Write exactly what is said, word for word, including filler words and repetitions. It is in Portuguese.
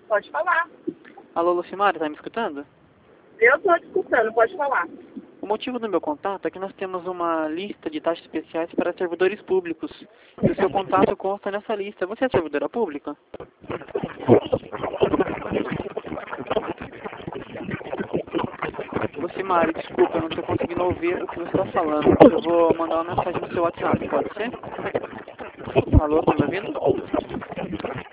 Pode falar. Alô, Lucimara, tá me escutando? Eu tô te escutando, pode falar. O motivo do meu contato é que nós temos uma lista de taxas especiais para servidores públicos. E o seu contato consta nessa lista. Você é servidora pública? Lucimara, desculpa, eu não estou conseguindo ouvir o que você está falando. Eu vou mandar uma mensagem no seu WhatsApp, pode ser? Alô, tá me ouvindo?